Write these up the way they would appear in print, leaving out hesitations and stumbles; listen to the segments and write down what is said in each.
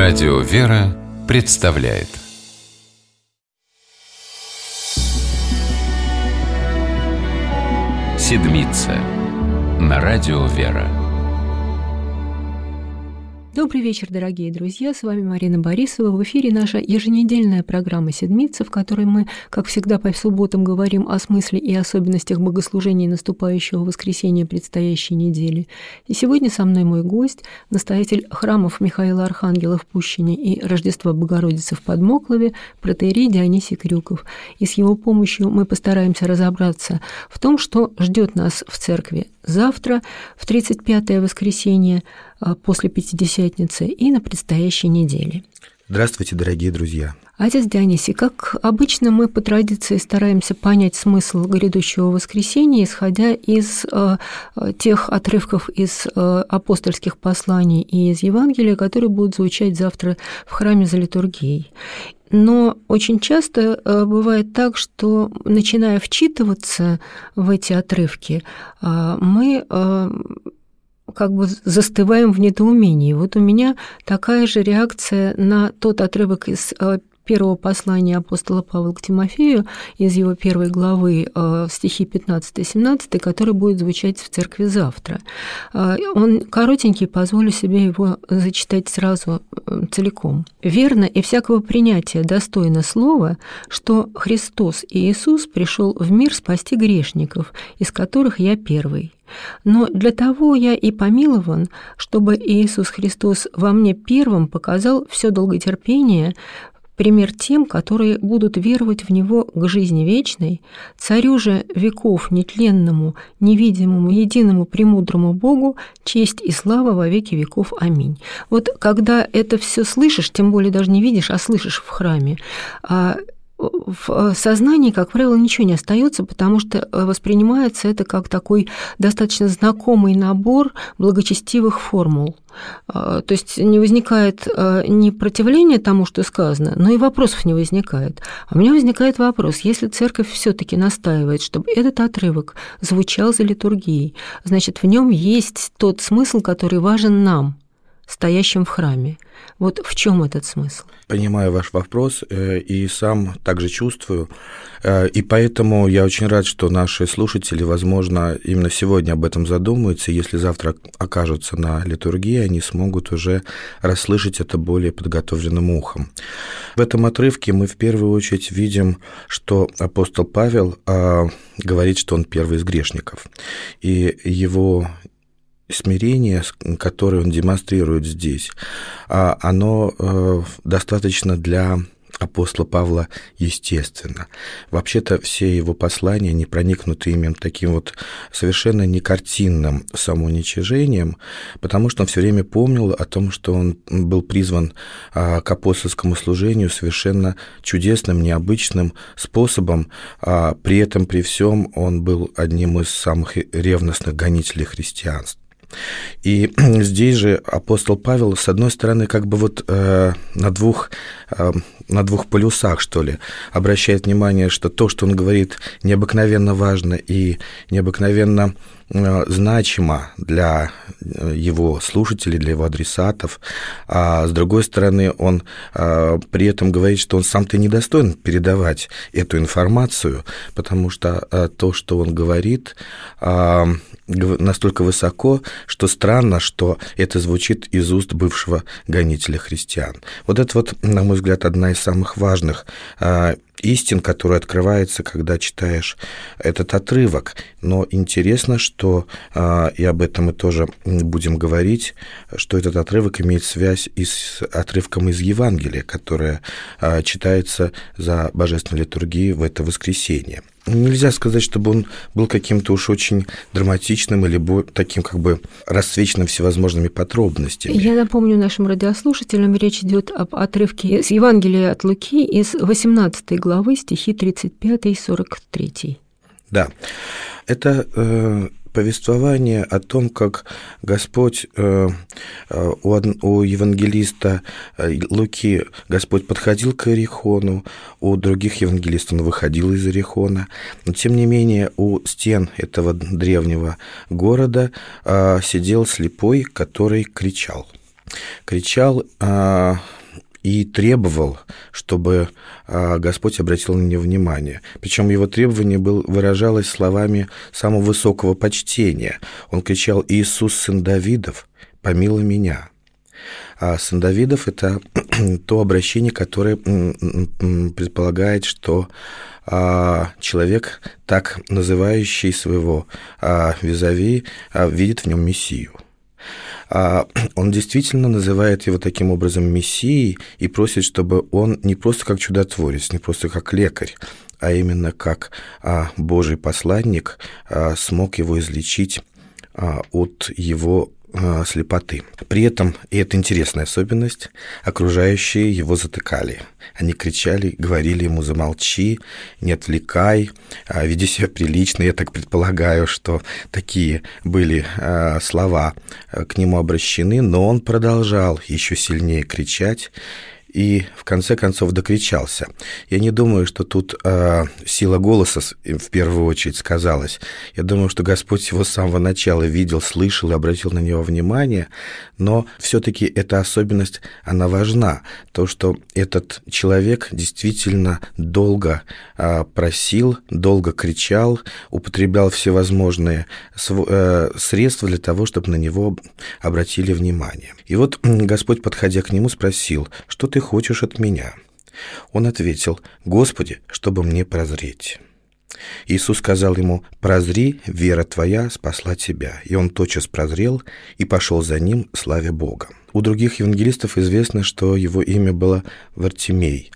Радио «Вера» представляет «Седмица» на Радио «Вера». Добрый вечер, дорогие друзья, с вами Марина Борисова. В эфире наша еженедельная программа «Седмица», в которой мы, как всегда, по субботам говорим о смысле и особенностях богослужений наступающего воскресенья предстоящей недели. И сегодня со мной мой гость, настоятель храмов Михаила Архангела в Пущине и Рождества Богородицы в Подмоклове, протоиерей Дионисий Крюков. И с его помощью мы постараемся разобраться в том, что ждет нас в церкви завтра, в 35-е воскресенье после Пятидесятницы и на предстоящей неделе. Здравствуйте, дорогие друзья. Отец Дионисий, как обычно, мы по традиции стараемся понять смысл грядущего воскресенья, исходя из тех отрывков из апостольских посланий и из Евангелия, которые будут звучать завтра в храме за литургией. Но очень часто бывает так, что, начиная вчитываться в эти отрывки, мы как бы застываем в недоумении. Вот у меня такая же реакция на тот отрывок из первого послания апостола Павла к Тимофею, из его первой главы, стихи 15-17, который будет звучать в церкви завтра. Он коротенький, позволю себе его зачитать сразу целиком. «Верно и всякого принятия достойно слова, что Христос и Иисус пришел в мир спасти грешников, из которых я первый. Но для того я и помилован, чтобы Иисус Христос во мне первым показал все долготерпение, пример тем, которые будут веровать в Него к жизни вечной, Царю же веков нетленному, невидимому, единому, премудрому Богу, честь и слава во веки веков. Аминь». Вот когда это все слышишь, тем более даже не видишь, а слышишь в храме, в сознании, как правило, ничего не остается, потому что воспринимается это как такой достаточно знакомый набор благочестивых формул. То есть не возникает ни противления тому, что сказано, но и вопросов не возникает. А у меня возникает вопрос: если церковь все-таки настаивает, чтобы этот отрывок звучал за литургией, значит, в нем есть тот смысл, который важен нам, стоящим в храме. Вот в чем этот смысл? Понимаю ваш вопрос и сам также чувствую, и поэтому я очень рад, что наши слушатели, возможно, именно сегодня об этом задумаются, если завтра окажутся на литургии, они смогут уже расслышать это более подготовленным ухом. В этом отрывке мы в первую очередь видим, что апостол Павел говорит, что он первый из грешников, и его смирение, которое он демонстрирует здесь, оно достаточно для апостола Павла естественно. Вообще-то все его послания, не проникнуты именно таким вот совершенно некартинным самоуничижением, потому что он все время помнил о том, что он был призван к апостольскому служению совершенно чудесным, необычным способом. При этом, при всем, он был одним из самых ревностных гонителей христианства. И здесь же апостол Павел, с одной стороны, как бы вот на двух полюсах, что ли, обращает внимание, что то, что он говорит, необыкновенно важно и необыкновенно значимо для его слушателей, для его адресатов, а с другой стороны, он при этом говорит, что он сам-то недостоин передавать эту информацию, потому что то, что он говорит, настолько высоко, что странно, что это звучит из уст бывшего гонителя христиан. Вот это вот, на мой взгляд, одна из самых важных истин, которая открывается, когда читаешь этот отрывок. Но интересно, что, и об этом мы тоже будем говорить, что этот отрывок имеет связь и с отрывком из Евангелия, которое читается за божественной литургией в это воскресенье. Нельзя сказать, чтобы он был каким-то уж очень драматичным или таким как бы расцвеченным всевозможными подробностями. Я напомню нашим радиослушателям, речь идет об отрывке из Евангелия от Луки из 18 главы, стихи 35 и 43. Да, это повествование о том, как Господь у евангелиста Луки Господь подходил к Иерихону, у других евангелистов он выходил из Иерихона, но тем не менее у стен этого древнего города сидел слепой, который кричал. кричал и требовал, чтобы Господь обратил на него внимание. Причем его требование выражалось словами самого высокого почтения. Он кричал: «Иисус, сын Давидов, помилуй меня». А сын Давидов – это то обращение, которое предполагает, что человек, так называющий своего визави, видит в нем Мессию. Он действительно называет его таким образом Мессией и просит, чтобы он не просто как чудотворец, не просто как лекарь, а именно как Божий посланник смог его излечить от его слепоты. При этом, и это интересная особенность, окружающие его затыкали. Они кричали, говорили ему: «Замолчи, не отвлекай, веди себя прилично». Я так предполагаю, что такие были слова к нему обращены, но он продолжал еще сильнее кричать и в конце концов докричался. Я не думаю, что тут сила голоса в первую очередь сказалась. Я думаю, что Господь его с самого начала видел, слышал и обратил на него внимание, но все-таки эта особенность, она важна. То, что этот человек действительно долго просил, долго кричал, употреблял всевозможные средства для того, чтобы на него обратили внимание. И вот Господь, подходя к нему, спросил: «Что ты хочешь от меня?» Он ответил: «Господи, чтобы мне прозреть». Иисус сказал ему: «Прозри, вера твоя спасла тебя». И он тотчас прозрел и пошел за ним, славя Бога. У других евангелистов известно, что его имя было Вартимей.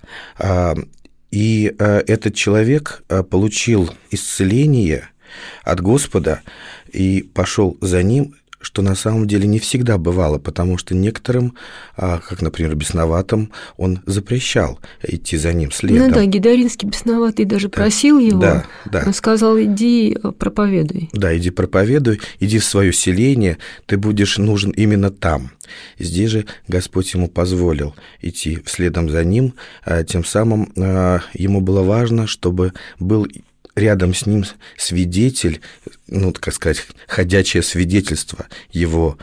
И этот человек получил исцеление от Господа и пошел за ним, что на самом деле не всегда бывало, потому что некоторым, как, например, бесноватым, он запрещал идти за ним следом. Ну да, гидаринский бесноватый даже просил его, да. Он сказал: «Иди проповедуй». Да, иди проповедуй, иди в свое селение, ты будешь нужен именно там. Здесь же Господь ему позволил идти следом за ним, тем самым ему было важно, чтобы был рядом с ним свидетель, так сказать, ходячее свидетельство его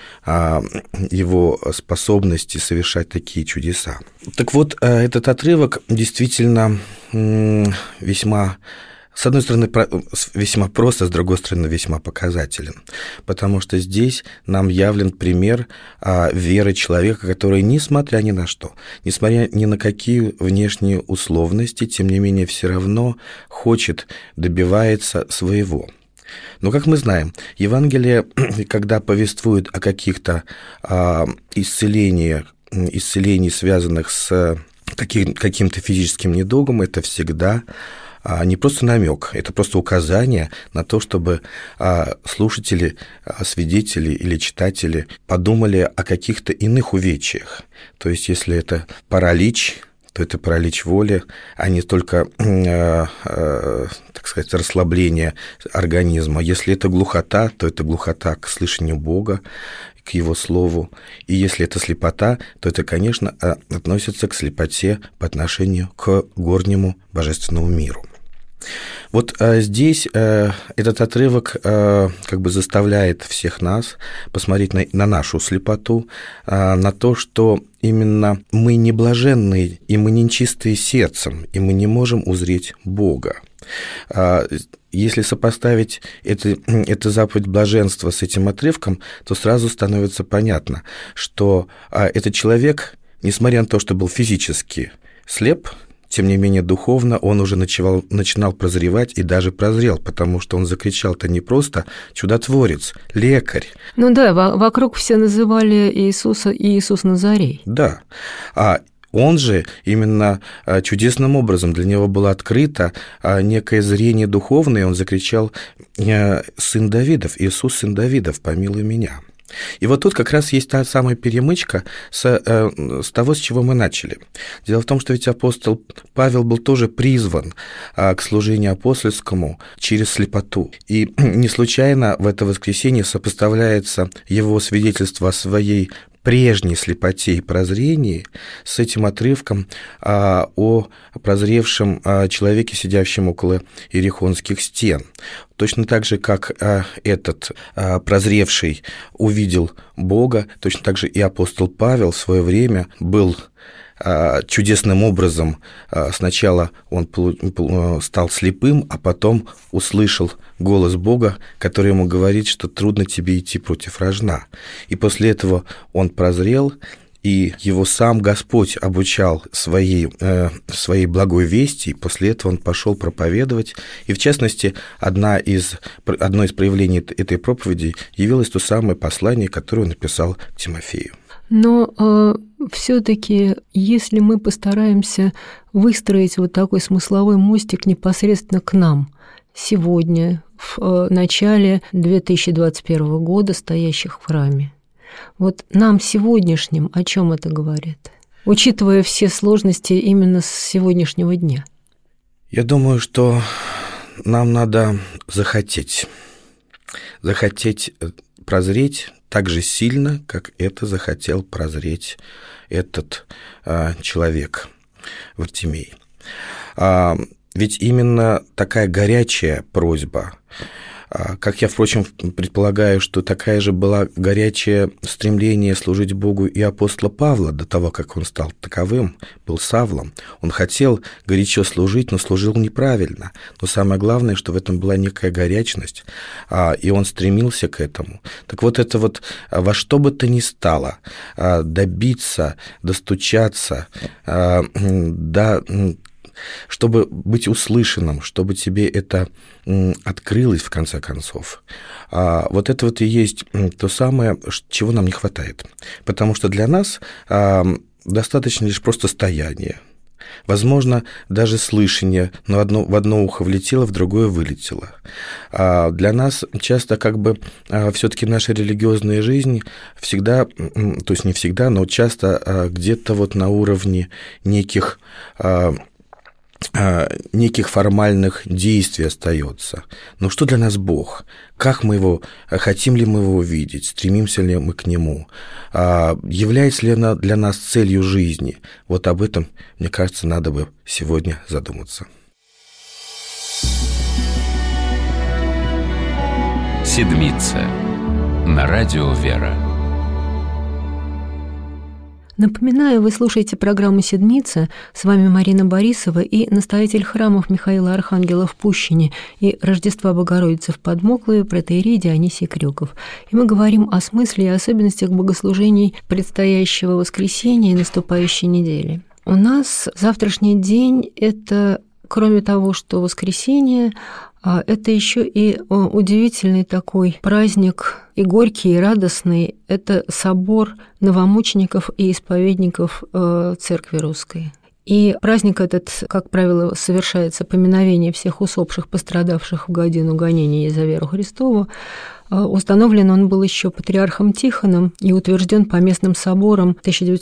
способности совершать такие чудеса. Так вот, этот отрывок действительно весьма, с одной стороны, весьма прост, а с другой стороны, весьма показателен, потому что здесь нам явлен пример веры человека, который, несмотря ни на что, несмотря ни на какие внешние условности, тем не менее, все равно хочет, добивается своего. Но, как мы знаем, Евангелие, когда повествует о каких-то исцелениях, связанных с каким-то физическим недугом, это всегда не просто намек, это просто указание на то, чтобы слушатели, свидетели или читатели подумали о каких-то иных увечьях. То есть, если это паралич, то это паралич воли, а не только, так сказать, расслабление организма. Если это глухота, то это глухота к слышанию Бога, к Его Слову. И если это слепота, то это, конечно, относится к слепоте по отношению к горнему божественному миру. Вот здесь этот отрывок как бы заставляет всех нас посмотреть на нашу слепоту, на то, что именно мы не блаженные, и мы не чистые сердцем, и мы не можем узреть Бога. Если сопоставить эту заповедь блаженства с этим отрывком, то сразу становится понятно, что этот человек, несмотря на то, что был физически слеп, тем не менее, духовно он уже начинал прозревать и даже прозрел, потому что он закричал-то не просто «чудотворец», «лекарь». Ну да, вокруг все называли Иисуса Иисус Назарей. Да, он же именно чудесным образом для него было открыто некое зрение духовное, и он закричал: «Сын Давидов, Иисус, сын Давидов, помилуй меня». И вот тут как раз есть та самая перемычка с того, с чего мы начали. Дело в том, что ведь апостол Павел был тоже призван к служению апостольскому через слепоту. И не случайно в это воскресенье сопоставляется его свидетельство о своей прежней слепоте и прозрении с этим отрывком о прозревшем человеке, сидящем около иерихонских стен. Точно так же, как этот прозревший увидел Бога, точно так же и апостол Павел в свое время был чудесным образом. Сначала он стал слепым, а потом услышал голос Бога, который ему говорит, что трудно тебе идти против рожна. И после этого он прозрел, и его сам Господь обучал своей благой вести, и после этого он пошел проповедовать. И, в частности, одно из проявлений этой проповеди явилось то самое послание, которое он написал Тимофею. Но все-таки, если мы постараемся выстроить вот такой смысловой мостик непосредственно к нам, сегодня, в начале 2021 года, стоящих в храме, вот нам сегодняшним о чем это говорит, учитывая все сложности именно с сегодняшнего дня? Я думаю, что нам надо захотеть прозреть так же сильно, как это захотел прозреть этот человек, Вартимей. Ведь именно такая горячая просьба, как я, впрочем, предполагаю, что такая же была горячее стремление служить Богу и апостола Павла до того, как он стал таковым, был Савлом. Он хотел горячо служить, но служил неправильно. Но самое главное, что в этом была некая горячность, и он стремился к этому. Так вот это вот во что бы то ни стало добиться, достучаться, чтобы быть услышанным, чтобы тебе это открылось в конце концов. Вот это вот и есть то самое, чего нам не хватает. Потому что для нас достаточно лишь просто стояние. Возможно, даже слышание, но в одно ухо влетело, в другое вылетело. Для нас часто все-таки наша религиозная жизнь всегда, то есть не всегда, но часто где-то вот на уровне неких формальных действий остается. Но что для нас Бог? Как мы его, хотим ли мы его видеть? Стремимся ли мы к нему? Является ли она для нас целью жизни? Вот об этом, мне кажется, надо бы сегодня задуматься. Седмица на радио «Вера». Напоминаю, вы слушаете программу «Седмица». С вами Марина Борисова и настоятель храмов Михаила Архангела в Пущине и Рождества Богородицы в Подмоклове протоиерей Дионисий Крюков. И мы говорим о смысле и особенностях богослужений предстоящего воскресенья и наступающей недели. У нас завтрашний день – это, кроме того, что воскресенье, это еще и удивительный такой праздник, и горький, и радостный. Это собор новомучеников и исповедников Церкви Русской. И праздник этот, как правило, совершается поминовение всех усопших, пострадавших в годину гонения за веру Христову. Установлен он был еще патриархом Тихоном и утвержден поместным собором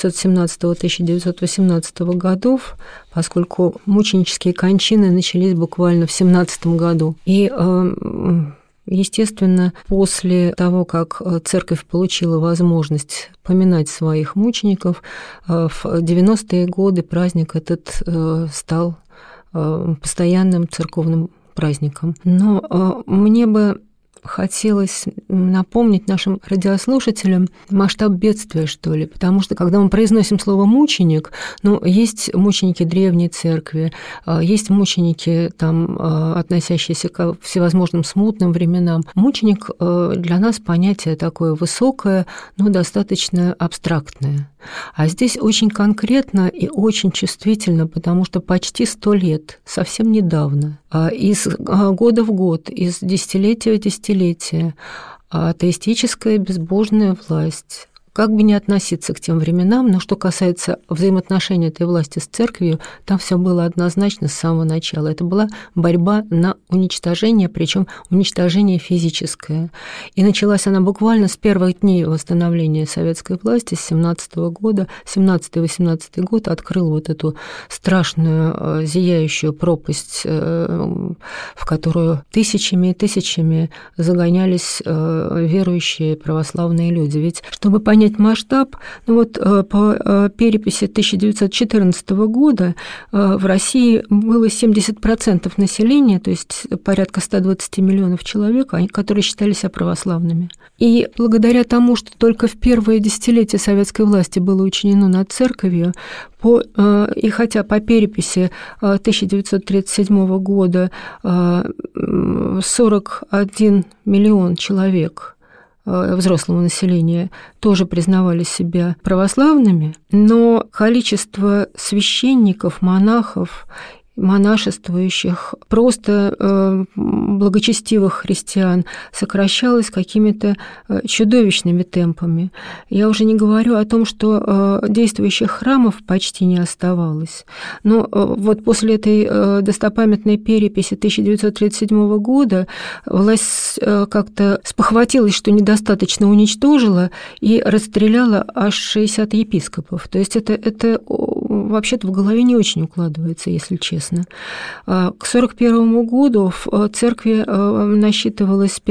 1917-1918 годов, поскольку мученические кончины начались буквально в 1917 году. И естественно, после того, как церковь получила возможность поминать своих мучеников, в 90-е годы праздник этот стал постоянным церковным праздником. Но мне бы хотелось напомнить нашим радиослушателям масштаб бедствия, что ли, потому что, когда мы произносим слово «мученик», есть мученики древней церкви, есть мученики, относящиеся к всевозможным смутным временам. Мученик для нас понятие такое высокое, но достаточно абстрактное. А здесь очень конкретно и очень чувствительно, потому что почти 100 лет, совсем недавно, из года в год, из десятилетия в десятилетие, атеистическая безбожная власть, как бы ни относиться к тем временам, но что касается взаимоотношений этой власти с церковью, там все было однозначно с самого начала. Это была борьба на уничтожение, причем уничтожение физическое. И началась она буквально с первых дней восстановления советской власти, с 17 года. 17-18 год открыл вот эту страшную зияющую пропасть, в которую тысячами и тысячами загонялись верующие православные люди. Ведь чтобы понять понять масштаб, по переписи 1914 года в России было 70% населения, то есть порядка 120 миллионов человек, которые считали себя православными. И благодаря тому, что только в первое десятилетие советской власти было учинено над церковью, и хотя по переписи 1937 года 41 миллион человек взрослого населения тоже признавали себя православными, но количество священников, монахов, монашествующих, просто благочестивых христиан сокращалось какими-то чудовищными темпами. Я уже не говорю о том, что действующих храмов почти не оставалось. Но вот после этой достопамятной переписи 1937 года власть как-то спохватилась, что недостаточно учреждила и расстреляла аж 60 епископов. То есть это вообще-то в голове не очень укладывается, если честно. К 1941 году в церкви насчитывалось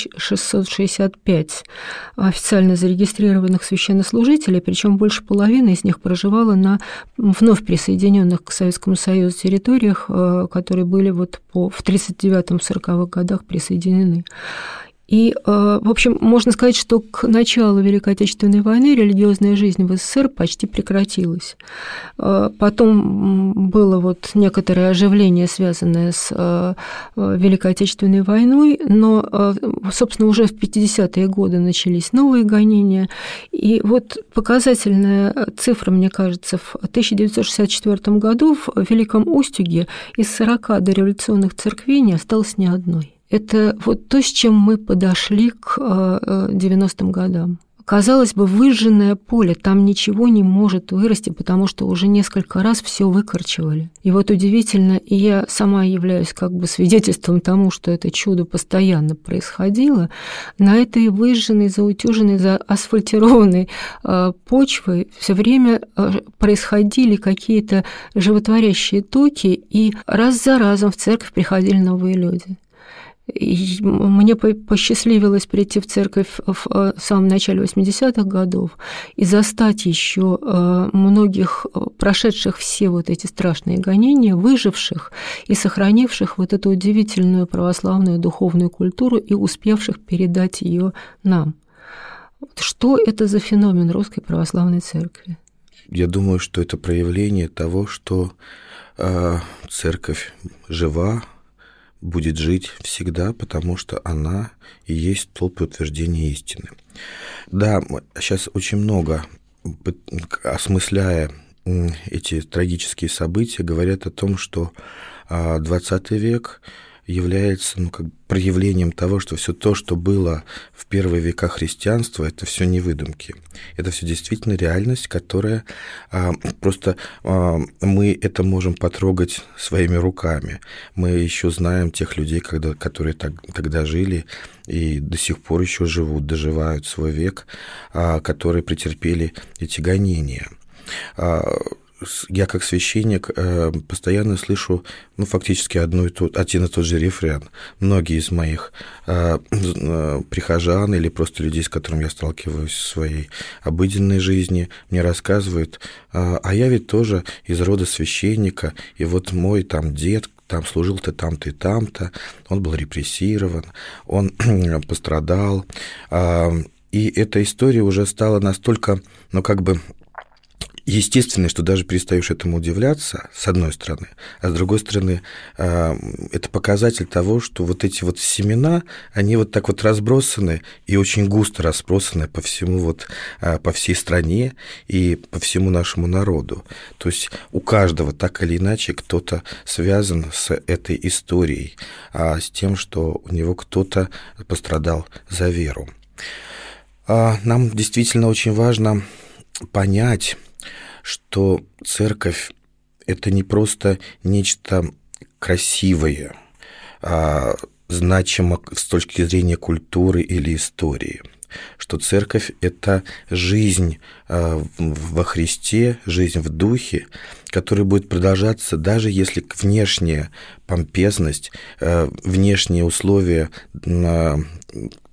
5665 официально зарегистрированных священнослужителей, причем больше половины из них проживало на вновь присоединенных к Советскому Союзу территориях, которые были в 1939-1940 годах присоединены. И, в общем, можно сказать, что к началу Великой Отечественной войны религиозная жизнь в СССР почти прекратилась. Потом было некоторое оживление, связанное с Великой Отечественной войной, но, собственно, уже в 50-е годы начались новые гонения. И показательная цифра, мне кажется, в 1964 году в Великом Устюге из 40 дореволюционных церквей не осталось ни одной. Это то, с чем мы подошли к 90-м годам. Казалось бы, выжженное поле, там ничего не может вырасти, потому что уже несколько раз все выкорчевали. И удивительно, и я сама являюсь свидетельством тому, что это чудо постоянно происходило, на этой выжженной, заутюженной, заасфальтированной почве все время происходили какие-то животворящие токи, и раз за разом в церковь приходили новые люди. И мне посчастливилось прийти в церковь в самом начале 80-х годов и застать еще многих прошедших все эти страшные гонения, выживших и сохранивших эту удивительную православную духовную культуру и успевших передать ее нам. Что это за феномен Русской Православной Церкви? Я думаю, что это проявление того, что церковь жива, будет жить всегда, потому что она и есть столб утверждения истины. Да, сейчас очень много, осмысляя эти трагические события, говорят о том, что XX век является проявлением того, что все то, что было в первые века христианства, это все не выдумки. Это все действительно реальность, которая просто мы это можем потрогать своими руками. Мы еще знаем тех людей, которые тогда жили и до сих пор еще живут, доживают свой век, которые претерпели эти гонения. Я как священник постоянно слышу, фактически один и тот же рефрен. Многие из моих прихожан или просто людей, с которыми я сталкиваюсь в своей обыденной жизни, мне рассказывают, а я ведь тоже из рода священника, и мой дед служил-то там-то и там-то, он был репрессирован, он пострадал, и эта история уже стала настолько, естественно, что даже перестаешь этому удивляться, с одной стороны, а с другой стороны, это показатель того, что эти семена, они так разбросаны и очень густо разбросаны по всему по всей стране и по всему нашему народу. То есть у каждого так или иначе кто-то связан с этой историей, с тем, что у него кто-то пострадал за веру. Нам действительно очень важно понять, что церковь – это не просто нечто красивое, значимо с точки зрения культуры или истории, что церковь – это жизнь во Христе, жизнь в Духе, которая будет продолжаться, даже если внешняя помпезность, внешние условия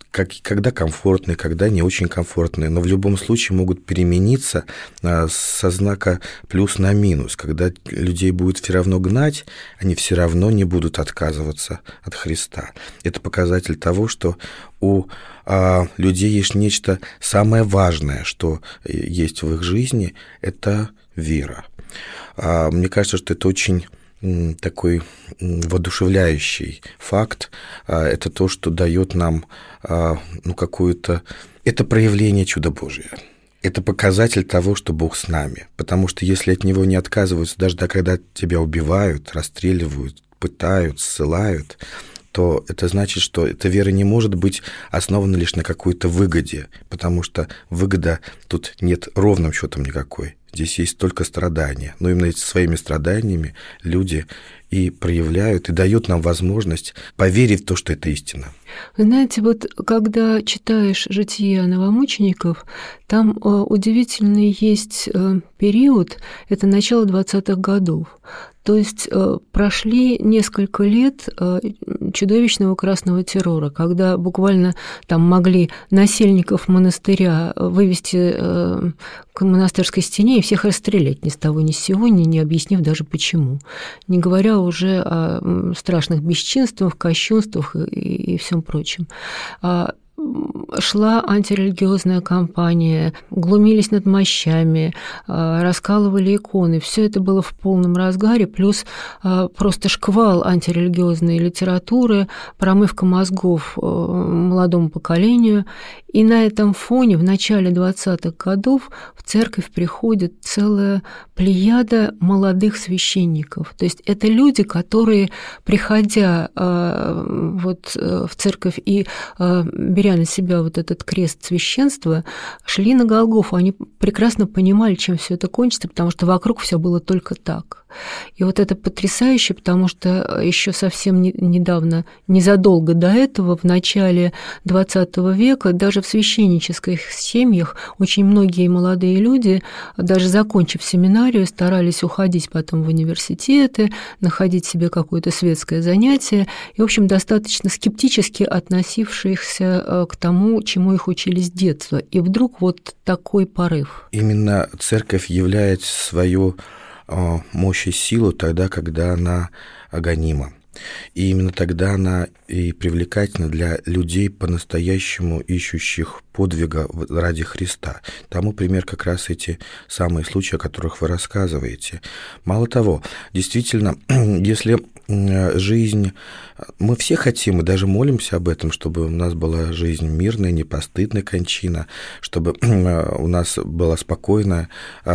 когда комфортные, когда не очень комфортные, но в любом случае могут перемениться со знака плюс на минус. Когда людей будет все равно гнать, они все равно не будут отказываться от Христа. Это показатель того, что у людей есть нечто самое важное, что есть в их жизни, это вера. Мне кажется, что это очень такой воодушевляющий факт. Это то, что дает нам какую-то... Это проявление чуда Божия. Это показатель того, что Бог с нами. Потому что если от Него не отказываются, даже когда тебя убивают, расстреливают, пытают, ссылают, то это значит, что эта вера не может быть основана лишь на какой-то выгоде, потому что выгода тут нет ровным счетом никакой. Здесь есть только страдания. Но именно своими страданиями люди и проявляют, и дают нам возможность поверить в то, что это истина. Вы знаете, вот когда читаешь «Жития новомучеников», там удивительный есть период, это начало 20-х годов. То есть прошли несколько лет чудовищного красного террора, когда буквально там могли насельников монастыря вывести к монастырской стене и всех расстрелять ни с того ни с сего, не объяснив даже почему. Не говоря уже о страшных бесчинствах, кощунствах и всем прочем. Шла антирелигиозная кампания, глумились над мощами, раскалывали иконы. Все это было в полном разгаре, плюс просто шквал антирелигиозной литературы, промывка мозгов молодому поколению. И на этом фоне в начале 20-х годов в церковь приходит целая плеяда молодых священников. То есть это люди, которые, приходя в церковь и беря на себя вот этот крест священства, шли на Голгофу. Они прекрасно понимали, чем все это кончится, потому что вокруг все было только так. И вот это потрясающе, потому что еще совсем недавно, незадолго до этого, в начале XX века, даже в священнических семьях очень многие молодые люди, даже закончив семинарию, старались уходить потом в университеты, находить себе какое-то светское занятие, и, в общем, достаточно скептически относившихся к тому, чему их учили с детства. И вдруг вот такой порыв. Именно церковь являет свою мощь и силу тогда, когда она гонима. И именно тогда она и привлекательна для людей, по-настоящему ищущих подвига ради Христа. Тому пример как раз эти самые случаи, о которых вы рассказываете. Мало того, действительно, если жизнь... Мы все хотим и даже молимся об этом, чтобы у нас была жизнь мирная, непостыдная кончина, чтобы у нас была спокойная,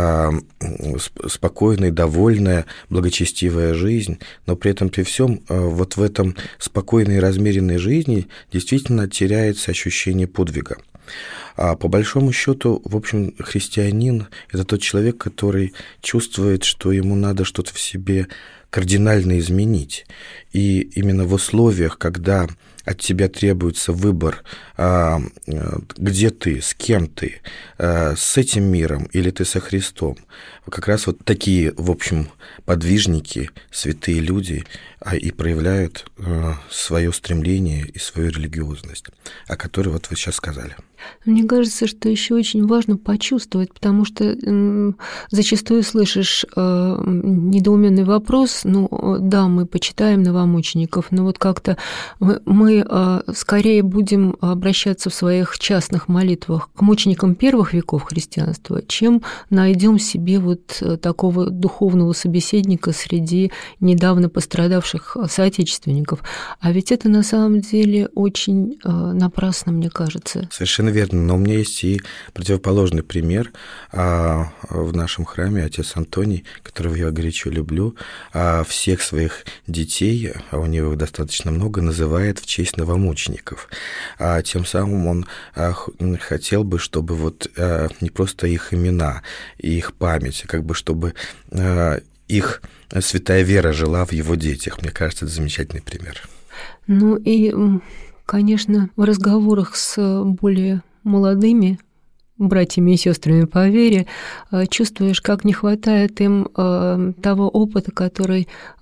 довольная, благочестивая жизнь, но при этом при всем вот в этом спокойной и размеренной жизни действительно теряется ощущение подвига. А по большому счету, в общем, христианин – это тот человек, который чувствует, что ему надо что-то в себе кардинально изменить. И именно в условиях, когда от тебя требуется выбор, где ты, с кем ты, с этим миром или ты со Христом, как раз вот такие, в общем, подвижники, святые люди и проявляют свое стремление и свою религиозность, о которой вот вы сейчас сказали. Мне кажется, что еще очень важно почувствовать, потому что зачастую слышишь недоуменный вопрос, да, мы почитаем новомучеников, но вот как-то мы скорее будем обращаться в своих частных молитвах к мученикам первых веков христианства, чем найдем себе вот такого духовного собеседника среди недавно пострадавших соотечественников. А ведь это на самом деле очень напрасно, мне кажется. Совершенно верно, но у меня есть и противоположный пример. В нашем храме отец Антоний, которого я горячо люблю, всех своих детей, а у него их достаточно много, называет в честь новомучеников. Тем самым он хотел бы, чтобы вот не просто их имена и их память, как бы чтобы их святая вера жила в его детях. Мне кажется, это замечательный пример. Ну и, конечно, в разговорах с более молодыми братьями и сестрами по вере чувствуешь, как не хватает им того опыта, который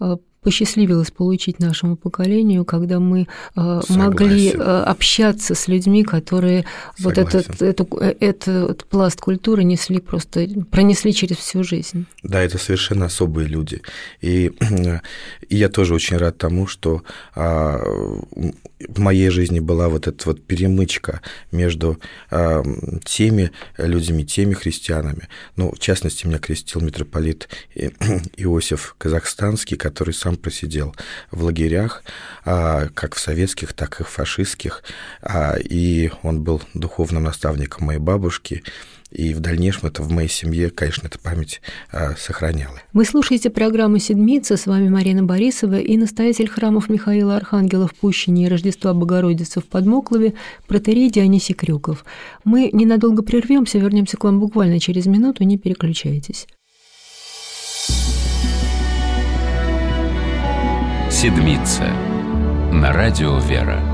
посчастливилось получить нашему поколению, когда мы могли общаться с людьми, которые вот этот пласт культуры пронесли через всю жизнь. Да, это совершенно особые люди. И я тоже очень рад тому, что в моей жизни была вот эта вот перемычка между теми людьми, теми христианами. В частности, меня крестил митрополит Иосиф Казахстанский, который сам просидел в лагерях, как в советских, так и в фашистских, и он был духовным наставником моей бабушки, и в дальнейшем это в моей семье, конечно, эта память сохраняла. Вы слушаете программу «Седмица», с вами Марина Борисова и настоятель храмов Михаила Архангела в Пущине и Рождества Богородицы в Подмоклове протоиерей Дионисий Крюков. Мы ненадолго прервемся, вернемся к вам буквально через минуту, не переключайтесь. «Седмица» на радио «Вера».